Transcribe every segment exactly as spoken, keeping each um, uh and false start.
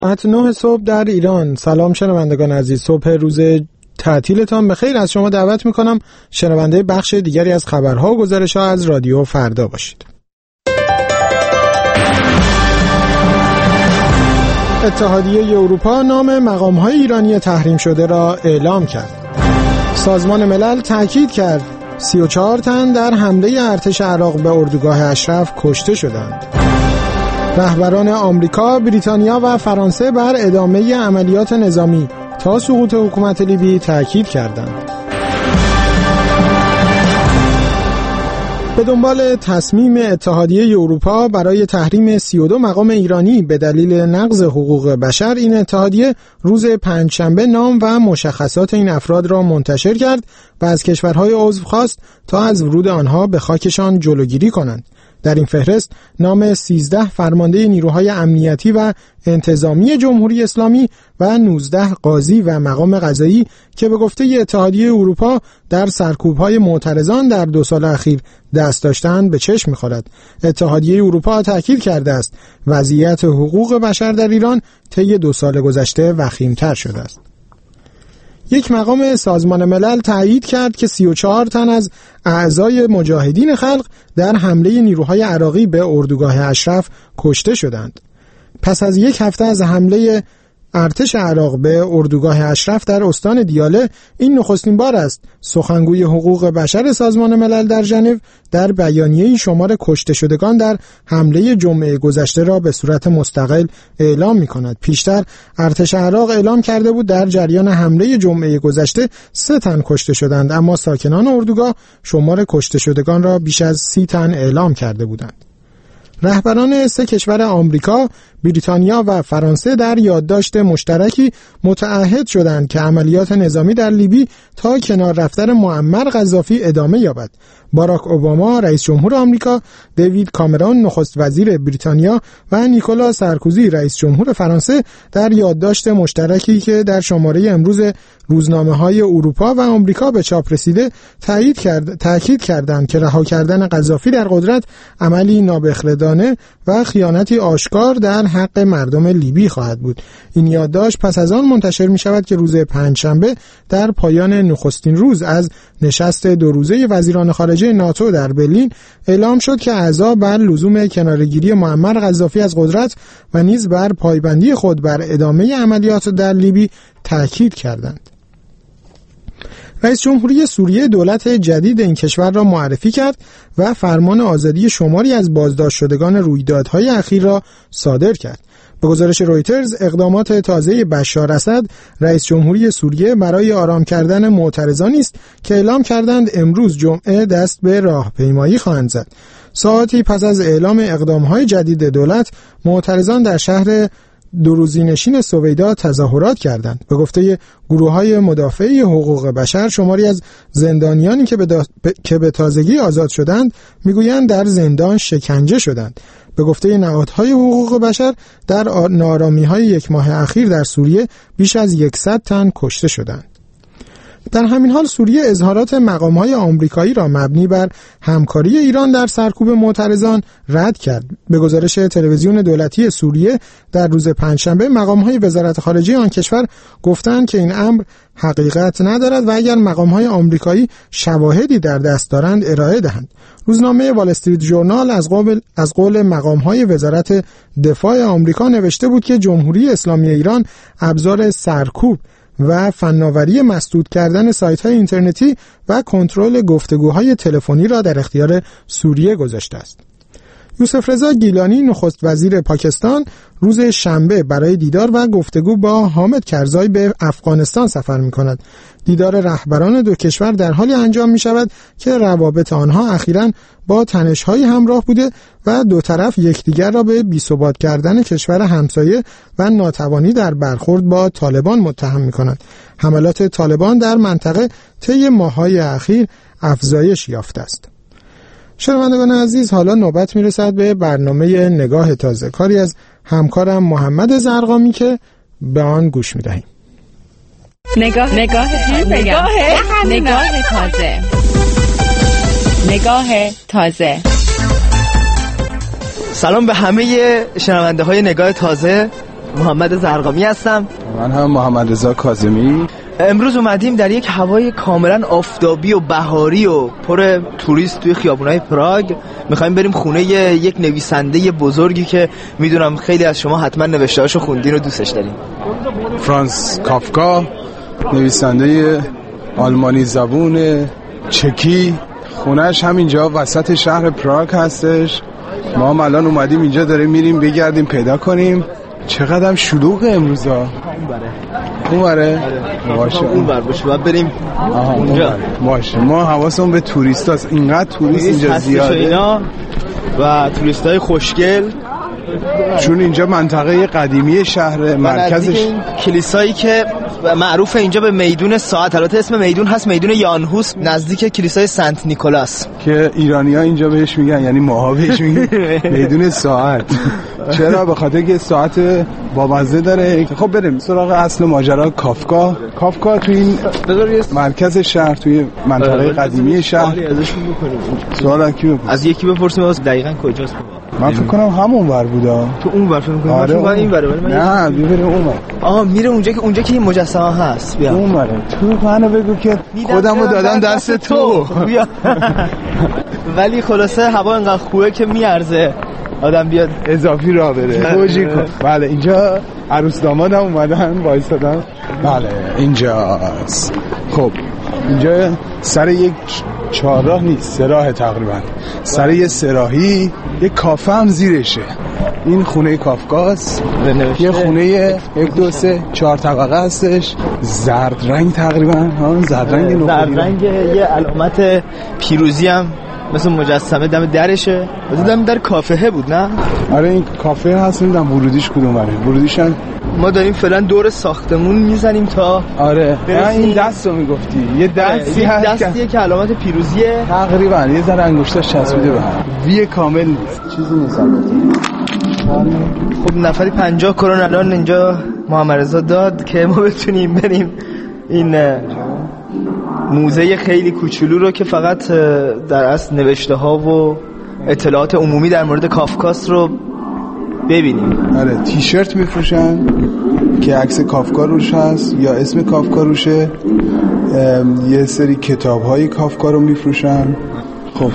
ساعت نه صبح در ایران. سلام شنوندگان عزیز، صبح روز تعطیلتان بخیر. از شما دعوت میکنم شنونده بخش دیگری از خبرها و گزارش‌ها از رادیو فردا باشید. اتحادیه اروپا نام مقام‌های ایرانی تحریم شده را اعلام کرد. سازمان ملل تاکید کرد سی و چهار تن در حمله ارتش عراق به اردوگاه اشرف کشته شدند. رهبران آمریکا، بریتانیا و فرانسه بر ادامه عملیات نظامی تا سقوط حکومت لیبی تاکید کردند. به دنبال تصمیم اتحادیه اروپا برای تحریم سی و دو مقام ایرانی به دلیل نقض حقوق بشر، این اتحادیه روز پنجشنبه نام و مشخصات این افراد را منتشر کرد و از کشورهای عضو خواست تا از ورود آنها به خاکشان جلوگیری کنند. در این فهرست نام سیزده فرمانده نیروهای امنیتی و انتظامی جمهوری اسلامی و نوزده قاضی و مقام قضایی که به گفته اتحادیه اروپا در سرکوب‌های معترضان در دو سال اخیر دست داشتند به چشم می‌خورد. اتحادیه اروپا تاکید کرده است وضعیت حقوق بشر در ایران طی دو سال گذشته وخیم‌تر شده است. یک مقام سازمان ملل تایید کرد که سی و چهار تن از اعضای مجاهدین خلق در حمله نیروهای عراقی به اردوگاه اشرف کشته شدند. پس از یک هفته از حمله ارتش عراق به اردوگاه اشرف در استان دیاله، این نخستین بار است سخنگوی حقوق بشر سازمان ملل در ژنو در بیانیه‌ای شمار کشته شدگان در حمله جمعه گذشته را به صورت مستقل اعلام می‌کند. پیشتر ارتش عراق اعلام کرده بود در جریان حمله جمعه گذشته سه تن کشته شدند، اما ساکنان اردوگاه شمار کشته شدگان را بیش از سی تن اعلام کرده بودند. رهبران سه کشور آمریکا، بریتانیا و فرانسه در یادداشت مشترکی متعهد شدند که عملیات نظامی در لیبی تا کنار رفتن معمر قذافی ادامه یابد. باراک اوباما رئیس جمهور آمریکا، دیوید کامرون نخست وزیر بریتانیا و نیکولا سارکوزی رئیس جمهور فرانسه در یادداشت مشترکی که در شماره امروز روزنامه‌های اروپا و آمریکا به چاپ رسیده تایید کرد تاکید کردند که رها کردن قذافی در قدرت عملی نابخردانه و خیانتی آشکار در حق مردم لیبی خواهد بود. این یادداشت پس از آن منتشر می شود که روز پنجشنبه در پایان نخستین روز از نشست دو روزه وزیران خارجه ناتو در برلین اعلام شد که اعضا بر لزوم کناره‌گیری معمر قذافی از قدرت و نیز بر پایبندی خود بر ادامه عملیات در لیبی تاکید کردند. رئیس جمهوری سوریه دولت جدید این کشور را معرفی کرد و فرمان آزادی شماری از بازداشت شدگان رویدادهای اخیر را صادر کرد. به گزارش رویترز، اقدامات تازه بشار اسد رئیس جمهوری سوریه برای آرام کردن معترضانی است که اعلام کردند امروز جمعه دست به راهپیمایی خواهند زد. ساعتی پس از اعلام اقدامهای جدید دولت، معترضان در شهر دوروزینشین سویدا تظاهرات کردند. به گفته گروه‌های مدافعی حقوق بشر، شماری از زندانیانی که به, دا... که به تازگی آزاد شدند میگویند در زندان شکنجه شدند. به گفته نهادهای حقوق بشر، در ناآرامی‌های یک ماه اخیر در سوریه بیش از صد تن کشته شدند. در همین حال سوریه اظهارات مقام‌های آمریکایی را مبنی بر همکاری ایران در سرکوب معترضان رد کرد. به گزارش تلویزیون دولتی سوریه در روز پنجشنبه، مقام‌های وزارت خارجه آن کشور گفتند که این امر حقیقت ندارد و اگر مقام‌های آمریکایی شواهدی در دست دارند ارائه دهند. روزنامه وال استریت ژورنال از قول از قول مقام‌های وزارت دفاع آمریکا نوشته بود که جمهوری اسلامی ایران ابزار سرکوب و فناوری مسدود کردن سایت‌های اینترنتی و کنترل گفتگوهای تلفنی را در اختیار سوریه گذاشته است. یوسف رضا گیلانی نخست وزیر پاکستان روز شنبه برای دیدار و گفتگو با حامد کرزای به افغانستان سفر می‌کند. دیدار رهبران دو کشور در حالی انجام می‌شود که روابط آنها اخیراً با تنش‌های همراه بوده و دو طرف یکدیگر را به بی‌ثبات کردن کشور همسایه و ناتوانی در برخورد با طالبان متهم می‌کنند. حملات طالبان در منطقه طی ماه‌های اخیر افزایش یافته است. شنوندگان عزیز، حالا نوبت میرسد به برنامه نگاه تازه، کاری از همکارم محمد زرقامی که به آن گوش میدهیم. نگاه نگاه نگاه نگاه تازه نگاه تازه. سلام به همه شنونده های نگاه تازه. محمد زرقامی هستم. من هم محمد رضا کاظمی. امروز اومدیم در یک هوای کاملا آفتابی و بهاری و پر توریست توی خیابونای پراگ. میخوایم بریم خونه یک نویسنده بزرگی که میدونم خیلی از شما حتما نوشته‌هاشو خوندین و دوستش دارین. فرانس کافکا، نویسنده آلمانی زبون چکی. خونهش همینجا وسط شهر پراگ هستش. ما هم الان اومدیم اینجا داریم میریم بگردیم پیدا کنیم. چقدر هم شلوغه امروزا. اون بره اون بره باشه اون بره باشه باید بریم اونجا. باشه ما حواسمون به توریست هست. اینقدر توریست اینجا زیاده و توریست های خوشگل، چون اینجا منطقه قدیمی شهر مرکزش. کلیسایی که معروف اینجا به میدون ساعت، البته اسم میدون هست میدون یانهوس، نزدیک کلیسای سنت نیکولاس که ایرانی‌ها اینجا بهش میگن، یعنی ماها بهش میگن میدون ساعت. چرا؟ به خاطر که ساعت بامزه داره. خب بریم سراغ اصل ماجرا. کافکا کافکا توی این مرکز شهر، توی منطقه قدیمی شهر. سوال کی بپرسیم؟ از یکی بپرسیم واسه دقیقاً کجاست. من فکر کنم همون ور بودا. تو اون ور فکر کنم. آره من این ور. نه میبره اون ور. آها میره اونجا که اونجا که این مجسمه هست. بیا اون ور. تو منو بگو که خودمو دادم دست تو. بیا. ولی خلاصه هوا انقدر خوبه که میارزه آدم بیاد اضافی راه بره. خوشی کن. بله اینجا عروس داماد هم اومدن وایسادن. بله اینجاست. خب اینجا سر یک چهارراه نیست، سراح تقریبا. سر یه سراحی یه کافه هم زیرشه. این خونه کافکاست. یه خونه یک دو سه چهار طبقه هستش. زرد رنگ تقریبا. ها زرد رنگ نوخودی. زرد رنگ یه علامت پیروزی هم مثل مجسمه دم درشه. مثل دم در کافه بود نه؟ آره این کافه هست. نمیدونم ورودیش کدوم بره. ورودیشن ما داریم فعلا دور ساختمون میزنیم تا آره این دستو میگفتی. یه دستی هست دستیه که علامت پیروزیه تقریبا. یه ذره انگشتاش چسبیده به هم. وی کامل نیست. چیزی نیست. خب نفری پنجاه کرون الان اینجا محمد رضا داد که ما بتونیم بریم این موزه خیلی کوچولو رو که فقط در اصل نوشته ها و اطلاعات عمومی در مورد کافکاست رو ببینیم. آره تیشرت میفروشن که عکس کافکا روش هست یا اسم کافکا روشه. یه سری کتاب های کافکا رو میفروشن. خب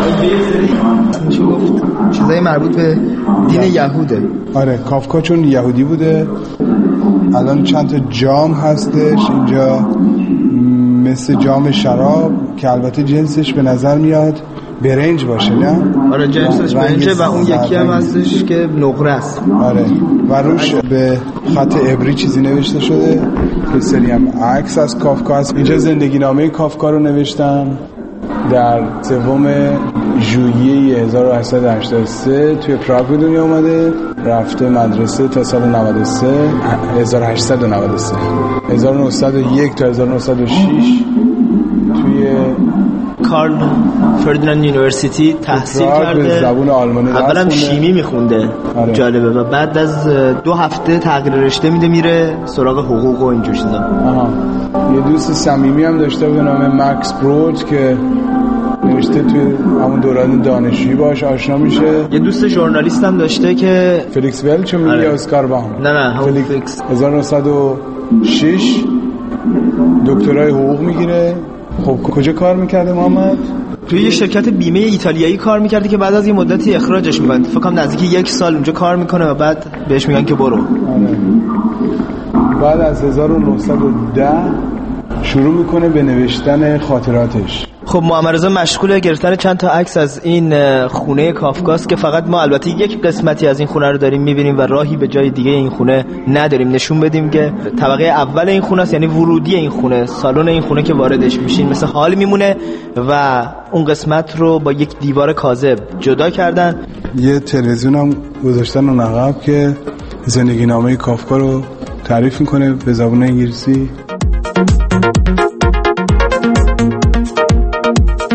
چیزایی مربوط به دین یهوده. آره کافکا چون یهودی بوده. الان چند تا جام هستش اینجا، مثل جام شراب که البته جنسش به نظر میاد برنج باشه نه؟ آره جنسش برنجه و اون یکی هم هستش که نقره است. آره و روش به خط عبری چیزی نوشته شده. یه سری هم عکس از کافکا هست. اینجا زندگی نامه کافکا رو نوشتن. در سوم ژوئیه هزار و هشتصد و هشتاد و سه توی پراگ به دنیا اومده. رفته مدرسه تا سال نود و سه هزار و هشتصد و نود و سه. هزار و نهصد و یک تا هزار و نهصد و شش توی کارل فردیناند یونیورسیتی تحصیل کرده. زبان آلمانی اولم شیمی میخونده. آره. جالبه. و بعد از دو هفته تغییر رشته میده میره سراغ حقوق و اینجور چیزا. آها. یه دوست صمیمی هم داشته به نام مکس برود که نوشته توی همون دوران دانشجویی باهاش آشنا میشه. یه دوست ژورنالیست هم داشته که فلیکس ولچ میگه. آره. اسکار بام. نه نه همون فلیکس. هزار و نهصد و شش دکترای حقوق میگیره. خب کجا کار میکرده محمد؟ توی یه شرکت بیمه ایتالیایی کار میکرده که بعد از یه مدتی اخراجش میکنن. فکر کنم نزدیک یک سال اونجا کار میکنه و بعد بهش میگن که برو. آره. بعد از هزار و نهصد و ده شروع میکنه به نوشتن خاطراتش. خب محمد رضا مشغول گرفتن چند تا عکس از این خونه کافکاست که فقط ما البته یک قسمتی از این خونه رو داریم میبینیم و راهی به جای دیگه این خونه نداریم نشون بدیم که طبقه اول این خونه است، یعنی ورودی این خونه، سالن این خونه که واردش میشین مثل حال میمونه و اون قسمت رو با یک دیوار کاذب جدا کردن. یه تلویزیون هم گذاشتن اون عقب که زندگی نامه کافکا رو تعریف میکنه به زبان انگلیسی.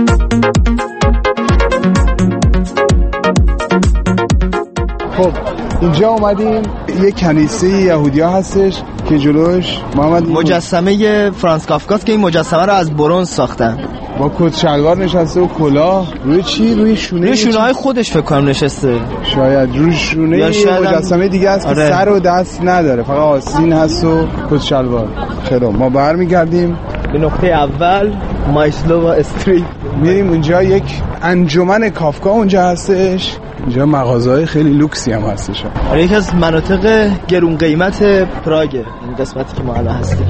خب اینجا اومدیم یه کنیسه یهودیا هستش که جلوش محمد مجسمه فرانس کافکاست که این مجسمه رو از برنز ساختن، با کت شلوار نشسته و کلاه. روی چی؟ روی شونه روی شونه های خودش فکر کنم نشسته. شاید روی شونه یه مجسمه دیگه است. آره. که سر و دست نداره، فقط آستین هست و کت شلوار. خیلی ما برمیگردیم به نقطه اول، مایسلووا استریت. میریم اونجا، یک انجمن کافکا اونجا هستش. اینجا مغازه‌های خیلی لوکسی هم هستش. آره یکی از مناطق گرون قیمت پراگ این قسمتی که ما الان هستیم.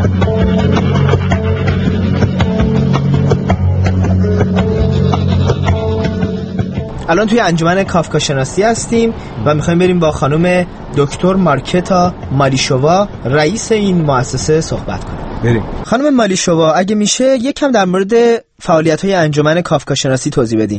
الان توی انجمن کافکا شناسی هستیم و میخوایم بریم با خانم دکتر مارکتا مالیشووا، رئیس این مؤسسه، صحبت کنیم. بریم. خانم مالیشووا، اگه میشه یکم در مورد فعالیت‌های انجمن کافکا شناسی توضیح بدین.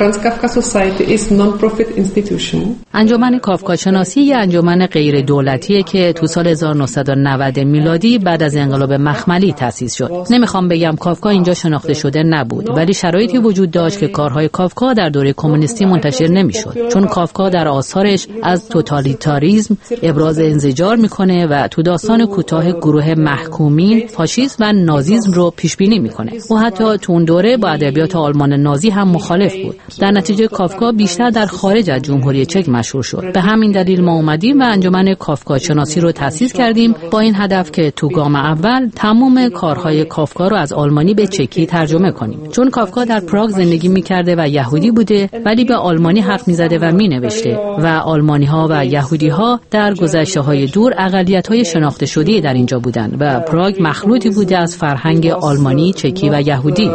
انجمن کافکا شناسی یه انجمن غیر دولتیه که تو سال هزار و نهصد و نود میلادی بعد از انقلاب مخملی تأسیس شد. نمیخوام بگم کافکا اینجا شناخته شده نبود، ولی شرایطی وجود داشت که کارهای کافکا در دوره کمونیستی منتشر نمیشد، چون کافکا در آثارش از توتالیتاریسم ابراز انزجار میکنه و تو داستان کوتاه گروه محکومین فاشیسم و نازیسم رو پیش بینی میکنه. و حتی تو اون دوره با ادبیات آلمان نازی هم مخالف بود. در نتیجه کافکا بیشتر در خارج از جمهوری چک مشهور شد. به همین دلیل ما اومدیم و انجمن کافکا شناسی رو تأسیس کردیم با این هدف که تو گام اول تمام کارهای کافکا رو از آلمانی به چکی ترجمه کنیم. چون کافکا در پراگ زندگی می‌کرده و یهودی بوده، ولی به آلمانی حرف می‌زده و می‌نوشته و آلمانی‌ها و یهودی‌ها در گذشته‌های دور اقلیت‌های شناخته شده در اینجا بودند و پراگ مخلوطی بوده از فرهنگ آلمانی، چکی و یهودی.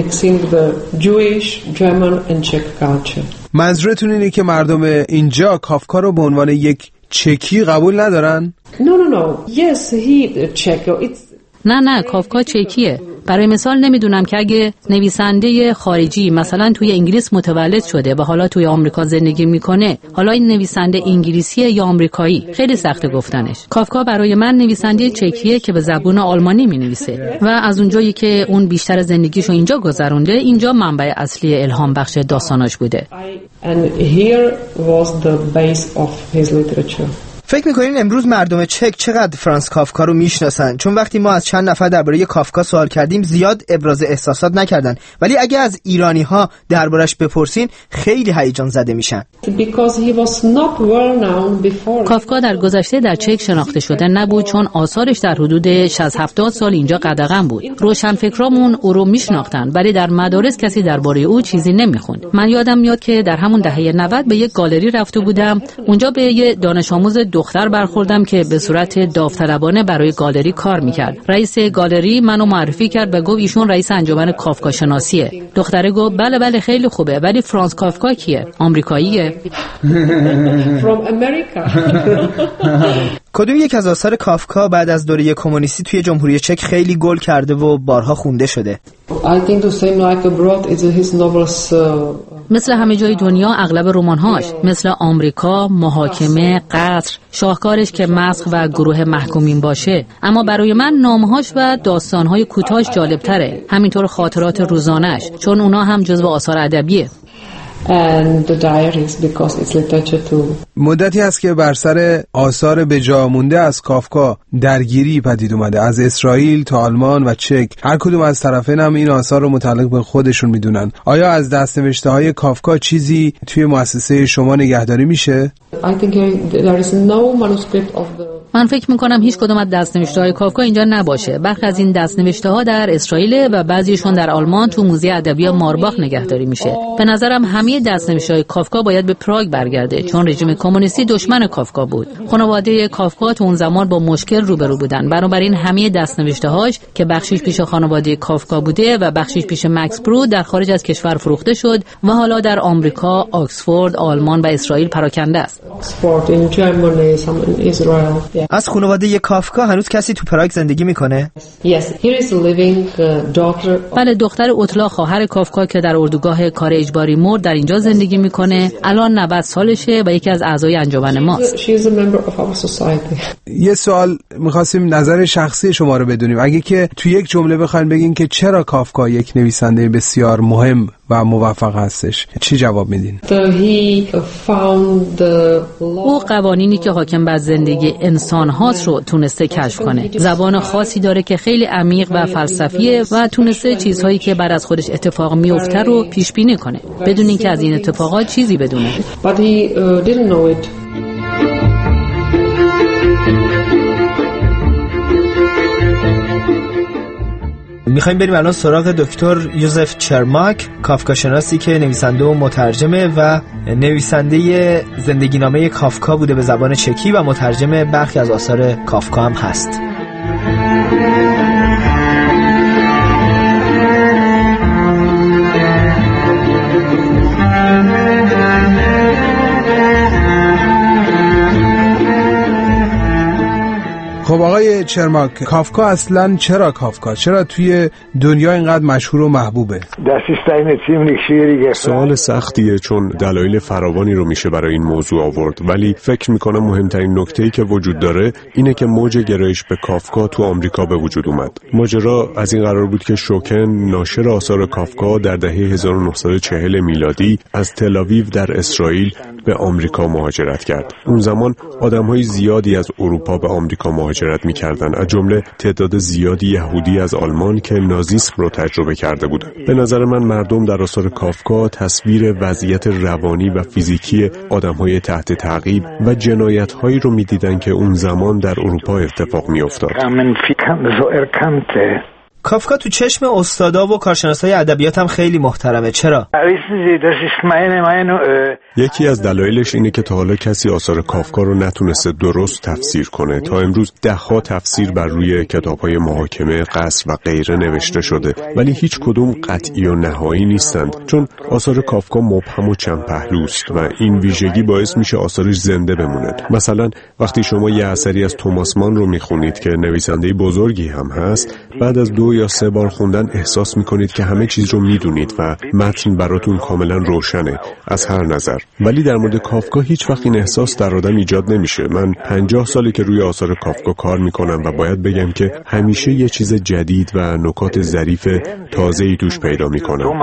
منظورتون اینه که مردم اینجا کافکا رو به عنوان یک چکی قبول ندارن؟ No, no, no. Yes, he Czech. It's نه نه کافکا چکیه. برای مثال نمیدونم که اگه نویسنده خارجی مثلا توی انگلیس متولد شده و حالا توی آمریکا زندگی میکنه، حالا این نویسنده انگلیسیه یا آمریکایی؟ خیلی سخته گفتنش. کافکا برای من نویسنده چکیه که به زبان آلمانی مینویسه و از اونجایی که اون بیشتر زندگیشو اینجا گذرونده، اینجا منبع اصلی الهام بخش داستاناش بوده. And here was the base of his literature. فکر میکنین امروز مردم چک چقدر فرانس کافکا رو میشناسن؟ چون وقتی ما از چند نفر درباره کافکا سوال کردیم زیاد ابراز احساسات نکردن، ولی اگه از ایرانی ها دربارش بپرسین خیلی هیجان زده میشن. کافکا در گذشته در چک شناخته شده نبود، چون آثارش در حدود شصت هفتاد سال اینجا قدغن بود. روشنفکرامون او رو میشناختن، ولی در مدارس کسی درباره او چیزی نمیخوند. من یادم میاد که در همون دهه نود به یک گالری رفته بودم، اونجا به یه دانش آموز دختر برخوردم که به صورت داوطلبانه برای گالری کار میکرد. رئیس گالری منو معرفی کرد و گفت ایشون رئیس انجمن کافکا شناسیه. دختره گفت بله بله خیلی خوبه، ولی فرانس کافکا کیه؟ آمریکاییه؟ From America. کدوم یک از آثار کافکا بعد از دوره کمونیستی توی جمهوری چک خیلی گل کرده و بارها خونده شده؟ I think the same like abroad is his novels. مثل همه جای دنیا اغلب رمان‌هاش، مثل آمریکا، محاکمه، قتل، شاهکارش که مسخ و گروه محکومین باشه. اما برای من نامه‌هاش و داستان‌های کوتاهش جالب‌تره، همینطور خاطرات روزانه‌اش، چون اونا هم جزو آثار ادبیه. And the diaries because it's literature too. مدتی هست که بر سر آثار به جا مونده از کافکا درگیری پدید اومده، از اسرائیل تا آلمان و چک. هر کدوم از طرفین هم این آثار رو متعلق به خودشون میدونن. آیا از دست‌نوشته های کافکا چیزی توی مؤسسه شما نگهداری میشه؟ I think there is no manuscript of the من فکر میکنم هیچ کدوم از دست‌نوشته‌های کافکا اینجا نباشه. برخی از این دست‌نوشته‌ها در اسرائیل و بعضیشون در آلمان تو موزه ادبیات مارباخ نگهداری میشه. به نظرم همه دست‌نوشته‌های کافکا باید به پراگ برگرده، چون رژیم کمونیستی دشمن کافکا بود. خانواده کافکا تو اون زمان با مشکل روبرو بودن. بنابراین همه دست‌نوشته‌هاش که بخشیش پیش خانواده کافکا بوده و بخشیش پیش مکس برود در خارج از کشور فروخته شد و حالا در آمریکا، آکسفورد، آلمان و اسرائیل پراکنده است. از خانواده کافکا هنوز کسی تو پراگ زندگی میکنه؟ Yes, here is a living daughter. بله، دختر اوتلا خواهر کافکا که در اردوگاه کار اجباری مرد در اینجا زندگی میکنه. الان نود سالشه و یکی از اعضای انجمن ماست. She is a member of our society. یه سوال می‌خواستیم نظر شخصی شما رو بدونیم. اگه که تو یک جمله بخواید بگین که چرا کافکا یک نویسنده بسیار مهم و موفق هستش. چی جواب میدین؟ او قوانینی که حاکم بر زندگی انسان هاست رو تونسته کشف کنه. زبان خاصی داره که خیلی عمیق و فلسفیه و تونسته چیزهایی که بعد از خودش اتفاق میفته رو پیش بینی کنه بدون اینکه از این اتفاقات چیزی بدونه. But he uh, didn't know it. میخوایم بریم الان سراغ دکتر یوزف چرماک، کافکا شناسی که نویسنده و مترجمه و نویسنده زندگینامه کافکا بوده به زبان چکی و مترجم برخی از آثار کافکا هم هست. خب آقای چرماک، کافکا اصلا چرا کافکا؟ چرا توی دنیا اینقدر مشهور و محبوبه؟ سوال سختیه چون دلایل فراوانی رو میشه برای این موضوع آورد، ولی فکر میکنم مهمترین نکته‌ای که وجود داره اینه که موج گرایش به کافکا تو آمریکا به وجود اومد. ماجرا از این قرار بود که شوکن، ناشر آثار کافکا، در دهه هزار و نهصد و چهل میلادی از تل‌آویو در اسرائیل به آمریکا مهاجرت کرد. اون زمان آدم‌های زیادی از اروپا به آمریکا مهاجرت می‌کردند، از جمله تعداد زیادی یهودی از آلمان که نازیسم رو تجربه کرده بودند. به نظر من مردم در آثار کافکا تصویر وضعیت روانی و فیزیکی آدم‌های تحت تعقیب و جنایت‌هایی رو می‌دیدند که اون زمان در اروپا اتفاق می‌افتاد. کافکا تو چشم استادا و کارشناسای ادبیات هم خیلی محترمه. چرا؟ یکی از دلایلش اینه که تا حالا کسی آثار کافکا رو نتونسته درست تفسیر کنه. تا امروز ده ها تفسیر بر روی کتاب‌های محاکمه، قصر و غیره نوشته شده، ولی هیچ کدوم قطعی و نهایی نیستند، چون آثار کافکا مبهم و چند پهلوست و این ویژگی باعث میشه آثارش زنده بمونه. مثلا وقتی شما یه اثری از توماس مان رو میخونید که نویسنده بزرگی هم هست، بعد از دو یا سه بار خوندن احساس میکنید که همه چیز رو میدونید و متن براتون کاملا روشنه از هر نظر. ولی در مورد کافکا هیچ وقت این احساس در آدم ایجاد نمیشه. من پنجاه ساله که روی آثار کافکا کار میکنم و باید بگم که همیشه یه چیز جدید و نکات ظریف تازه‌ای توش پیدا میکنم.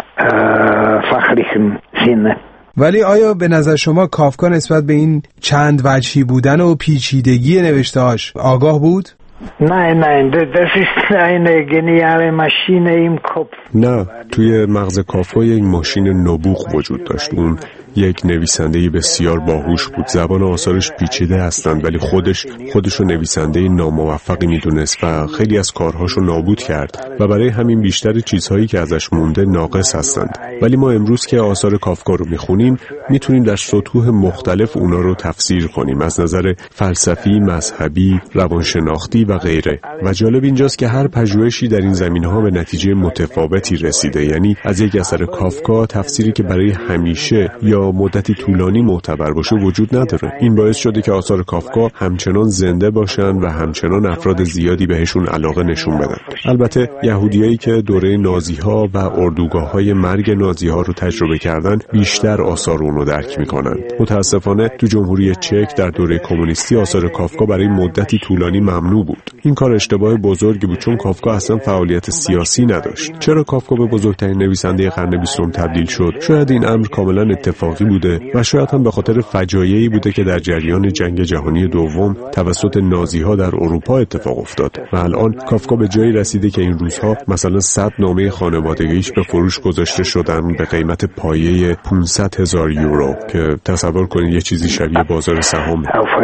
ولی آیا به نظر شما کافکا نسبت به این چند وجهی بودن و پیچیدگی نوشته‌هاش آگاه بود؟ نه نه das ist eine geniale Maschine im Kopf. نه، توی مغز کافکا یک ماشین نبوغ وجود داشت. اون یک نویسنده بسیار باهوش بود. زبان آثارش پیچیده هستند ولی خودش خودشو نویسنده ناموفقی میدونست و خیلی از کارهاشو نابود کرد و برای همین بیشتر چیزهایی که ازش مونده ناقص هستند. ولی ما امروز که آثار کافکا رو میخونیم میتونیم در سطوح مختلف اونا رو تفسیر کنیم، از نظر فلسفی، مذهبی، روانشناختی و غیره. و جالب اینجاست که هر پژوهشی در این زمینه‌ها به نتیجه متفاوتی رسیده. یعنی از یک اثر کافکا تفسیری که برای همیشه یا مدتی طولانی معتبر باشه وجود نداره. این باعث شده که آثار کافکا همچنان زنده باشن و همچنان افراد زیادی بهشون علاقه نشون بدن. البته یهودیایی که دوره نازی‌ها و اردوگاه‌های مرگ نازی‌ها رو تجربه کردن بیشتر آثار اون رو درک می‌کنن. متأسفانه تو جمهوری چک در دوره کمونیستی آثار کافکا برای مدتی طولانی ممنوع بود. این کار اشتباه بزرگی بود چون کافکا اصلا فعالیت سیاسی نداشت. چرا کافکا به بزرگترین نویسنده قرن بیستم تبدیل شد؟ شاید این امر کاملا اتفاقی بوده و شاید هم به خاطر فجایعی بوده که در جریان جنگ جهانی دوم توسط نازی‌ها در اروپا اتفاق افتاد و الان کافکا به جایی رسیده که این روزها مثلا صد نامه خانوادگیش به فروش گذاشته شدن به قیمت پایه پانصد هزار یورو که تصور کنید یه چیزی شبیه بازار سهام.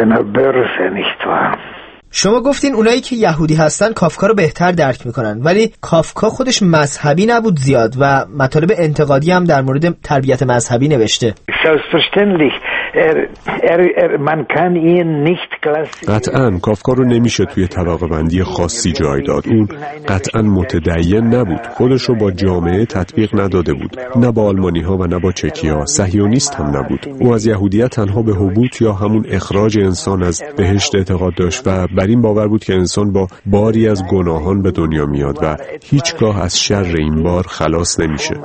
شما گفتین اونایی که یهودی هستن کافکا رو بهتر درک میکنن، ولی کافکا خودش مذهبی نبود زیاد و مطالب انتقادی هم در مورد تربیت مذهبی نوشته. قطعاً کافکا رو نمیشه توی طبقه بندی خاصی جای داد. اون قطعاً متدین نبود، خودش رو با جامعه تطبیق نداده بود، نه با آلمانی ها و نه با چکی ها. صهیونیست هم نبود. او از یهودیت تنها به حبوط یا همون اخراج انسان از بهشت اعتقاد داشت و بر این باور بود که انسان با باری از گناهان به دنیا میاد و هیچگاه از شر این بار خلاص نمیشه.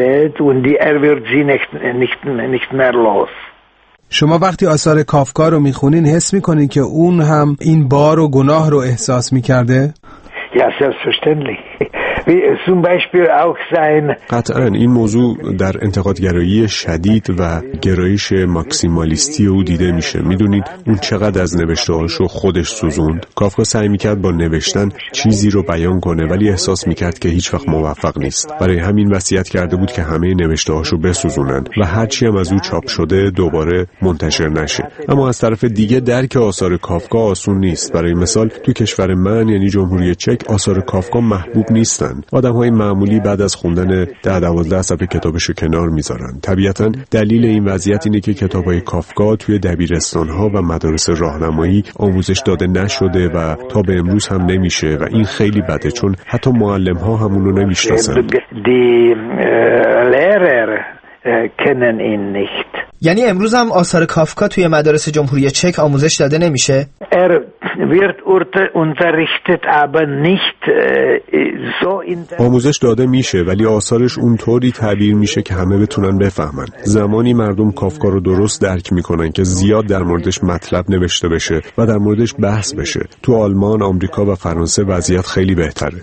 شما وقتی آثار کافکا رو میخونین حس میکنین که اون هم این بار و گناه رو احساس میکرده؟ Ja, selbstverständlich. قطعاً این موضوع در انتقادگرایی شدید و گرایش ماکسیمالیستی او دیده میشه. میدونید اون چقدر از نوشته‌هاشو خودش سوزوند. کافکا سعی میکرد با نوشتن چیزی رو بیان کنه ولی احساس میکرد که هیچ وقت موفق نیست. برای همین وصیت کرده بود که همه نوشته‌هاشو بسوزونن و هرچی هم از او چاپ شده دوباره منتشر نشه. اما از طرف دیگه درک آثار کافکا آسون نیست. برای مثال تو کشور من یعنی جمهوری چک آثار کافکا محبوب نیستن. آدم‌های معمولی بعد از خوندن ده دوازده صفحه کتابشو کنار میذارن. طبیعتاً دلیل این وضعیت اینه که کتاب‌های کافکا توی دبیرستان‌ها و مدارس راهنمایی آموزش داده نشده و تا به امروز هم نمیشه و این خیلی بده چون حتی معلم‌ها همون رو نمیشناسن. یعنی امروز هم آثار کافکا توی مدارس جمهوری چک آموزش داده نمیشه؟ آموزش داده میشه ولی آثارش اونطوری تعبیر میشه که همه بتونن بفهمن. زمانی مردم کافکا رو درست درک میکنن که زیاد در موردش مطلب نوشته بشه و در موردش بحث بشه. تو آلمان، آمریکا و فرانسه وضعیت خیلی بهتره.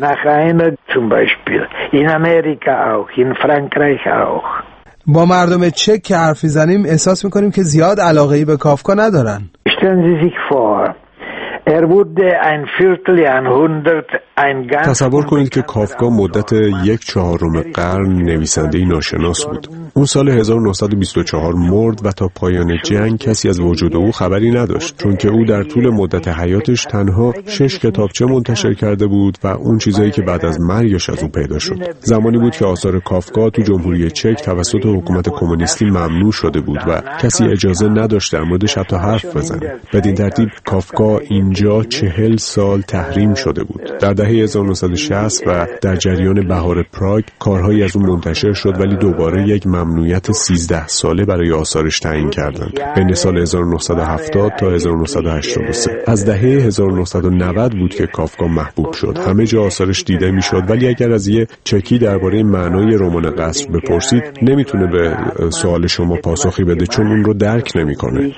In Amerika auch, in Frankreich auch. با مردم چک که حرف می‌زنیم احساس می‌کنیم که زیاد علاقه‌ای به کافکا ندارن. Stellen Sie sich vor, er wurde ein Vierteljahrhundert ein ganz تصور کنید که کافکا مدت یک چهارم قرن نویسنده‌ای ناشناس بود. اون سال هزار و نهصد و بیست و چهار مرد و تا پایان جنگ کسی از وجود او خبری نداشت چون که او در طول مدت حیاتش تنها شش کتابچه منتشر کرده بود و اون چیزایی که بعد از مرگش از او پیدا شد. زمانی بود که آثار کافکا تو جمهوری چک توسط حکومت کمونیستی ممنوع شده بود و کسی اجازه نداشت در موردش حتی حرف بزنه. بدین ترتیب کافکا اینجا چهل سال تحریم شده بود. در دهه هزار و نهصد و شصت و در جریان بهار پراگ کارهایی از اون منتشر شد ولی دوباره یک ممنوعیت سیزده ساله برای آثارش تعیین کردند. بین سال هزار و نهصد و هفتاد تا هزار و نهصد و هشتاد و سه از دهه هزار و نهصد و نود بود که کافکا محبوب شد. همه جا آثارش دیده میشد ولی اگر از یه چکی درباره معنای رمان قصر بپرسید نمیتونه به سوال شما پاسخی بده چون اون رو درک نمیکنه.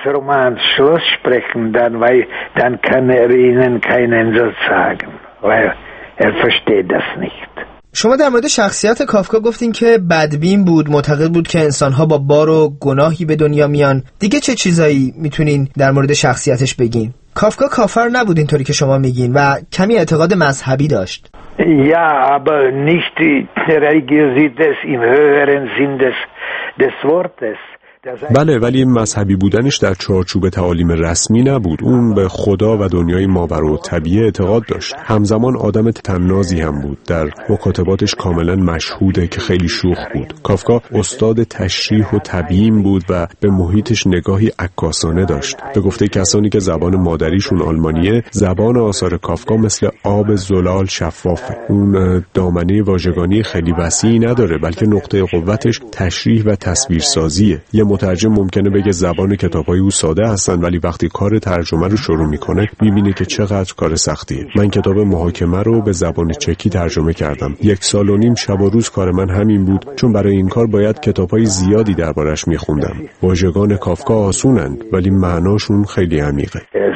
Dann kann er Ihnen keinen Satz sagen, weil er versteht das nicht. شما در مورد شخصیت کافکا گفتین که بدبین بود، معتقد بود که انسان‌ها با بار و گناهی به دنیا میان. دیگه چه چیزایی میتونین در مورد شخصیتش بگین؟ کافکا کافر نبود اینطوری که شما میگین و کمی اعتقاد مذهبی داشت. Ja, aber nicht religiöses im höheren Sinn des des Wortes. بله ولی مذهبی بودنش در چارچوب تعالیم رسمی نبود. اون به خدا و دنیای ماورالطبیعه اعتقاد داشت. همزمان آدم طنازی هم بود. در مکاتباتش کاملا مشهوده که خیلی شوخ بود. کافکا استاد تشریح و تبیین بود و به محیطش نگاهی عکاسانه داشت. به گفته کسانی که زبان مادریشون آلمانیه، زبان آثار کافکا مثل آب زلال شفافه. اون دامنه واژگانی خیلی وسیعی نداره بلکه نقطه قوتش تشریح و تصویرسازیه. یه مترجم ممکنه بگه زبان کتابای او ساده هستن ولی وقتی کار ترجمه رو شروع میکنه میبینه که چقدر کار سختیه. من کتاب محاکمه رو به زبان چکی ترجمه کردم. یک سال و نیم شب و روز کار من همین بود چون برای این کار باید کتابای زیادی دربارش میخوندم. واژگان کافکا آسونند ولی معناشون خیلی عمیقه.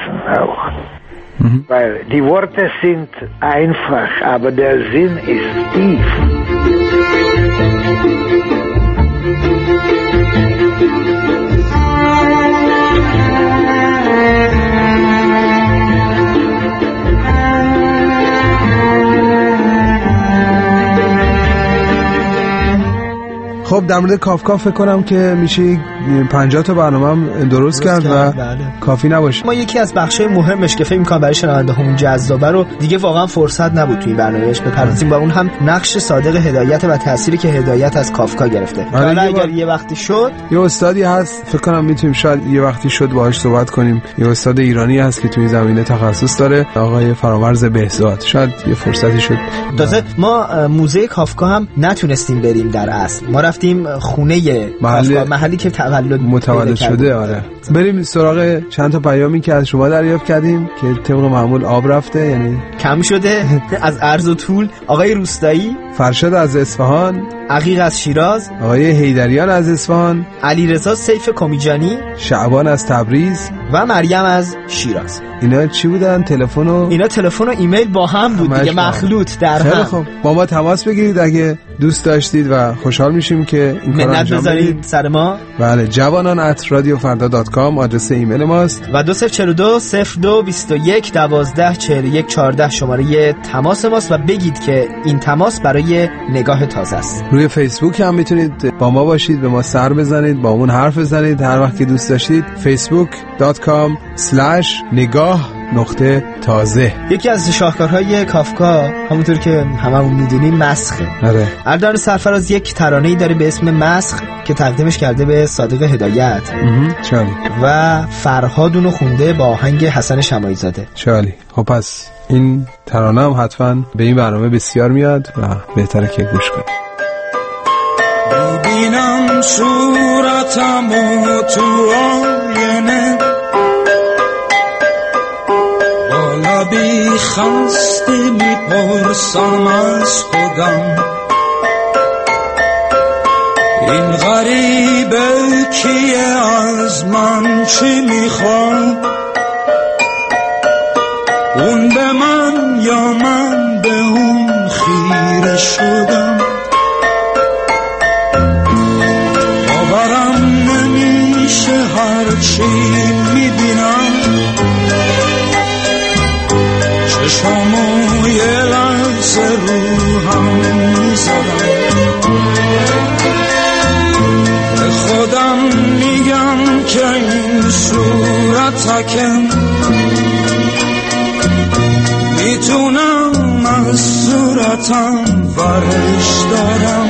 Weil die Worte sind einfach, aber der Sinn ist tief. خب در مورد کافکا فکر کنم که میشه پنجاه تا برنامه هم درست, درست کرد و بله. کافی نباشه. ما یکی از بخشای مهمش که فکر می‌کنم برای شنونده‌هامون جذابه رو دیگه واقعا فرصت نبود توی برنامهش بپردازیم با اون هم نقش صادق هدایت و تأثیری که هدایت از کافکا گرفته. حالا اگر یه وقتی شد یه استادی هست فکر کنم میتونیم شاید یه وقتی شد باهاش صحبت کنیم. یه استاد ایرانی هست که توی زمینه تخصص داره، آقای فرامرز بهزاد. شاید یه فرصتی شد. تازه ما موزه کافکا هم نتونستیم بریم در اصل. ما رفتیم خونه کافکا، محلی که تولد متولد شده. آره بریم سراغ چند تا پیامی که از شما دریافت کردیم که طبق معمول آب رفته، یعنی کم شده از عرض و طول. آقای روستایی فرشاد از اصفهان، عقیق از شیراز، آقای حیدریان از اصفهان، علیرضا سیف کمیجانی، شعبان از تبریز و مریم از شیراز. اینا چی بودن؟ تلفن و اینا تلفن و ایمیل با هم بود دیگه، مخلوط در هم. خب با ما تماس بگیرید اگه دوست داشتید و خوشحال میشیم که این کارو انجام بدید. سر ما. بله، جوانان ات رادیو فردا دات کام آدرس ایمیل ماست و دو صفر چهار دو صفر دو بیست و یک دوازده چهل و یک چهارده شماره تماس ماست و بگید که این تماس برای نگاه تازه است. روی فیسبوک هم میتونید با ما باشید، به ما سر بزنید، با اون حرف بزنید هر وقت که دوست داشتید. فیسبوک دات کام اسلش نگاه نقطه تازه. یکی از شاهکارهای کافکا همونطور که هممون میدونیم مسخه. آره. اردوان سرفراز یک ترانه‌ای داره به اسم مسخ که تقدیمش کرده به صادق هدایت. چالی. و فرهاد اونو خونده با آهنگ حسن شماعی زاده. چالی. خب پس این ترانه هم حتما به این برنامه بسیار میاد و بهتره که گوش کنید. ببینم صورتمو تو آینه، بالا بی خسته میپرسم از خودم، این غریبه کیه، از من چی میخواد، اون به من یا من به اون خیره شدم، باورم نمیشه هرچی میبینم، چشامو یه لحظه رو هم میذارم، به خودم میگم که این صورتکم میتونم از صورتم ورش دارم،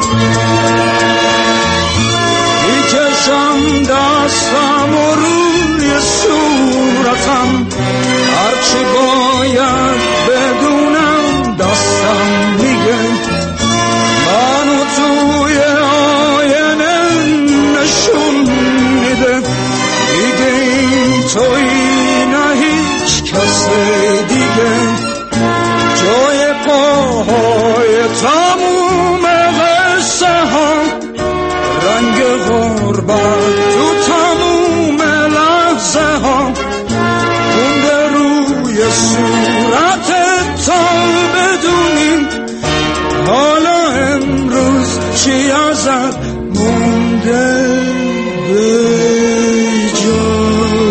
میکشم دستم و روی صورتم، هرچی باید بدونم دستم میگه، منو توی آینه نشون میده، میگه این تویی نه هیچ کس دیگه، جای پاهای تموم قصه ها، رنگ غربت تو تموم لحظه ها، مونده روی صورتت تا بدونیم حالا امروز چی ازت مونده به جا.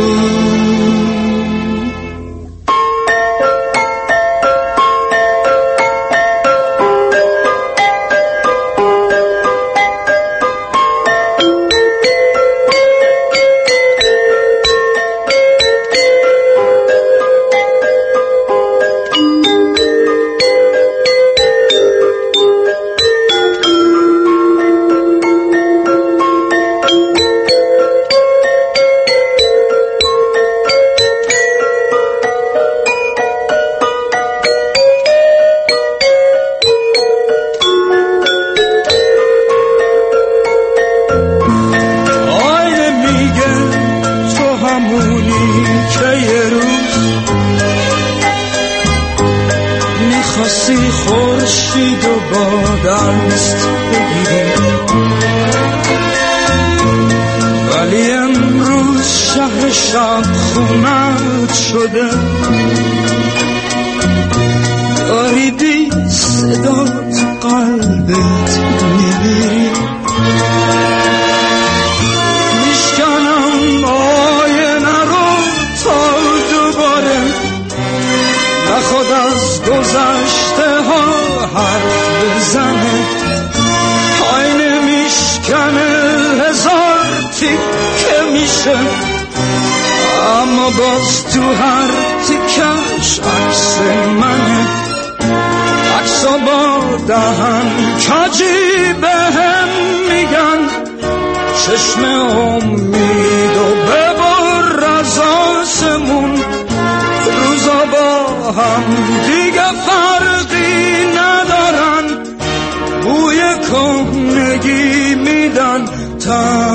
اما باز تو هر تیکش عکس منه، عکسا با دهن کجی به هم میگن، چشم امید و ببر از آسمون، روزا با هم دیگه فرقی ندارن، بوی کهنگی میدن تا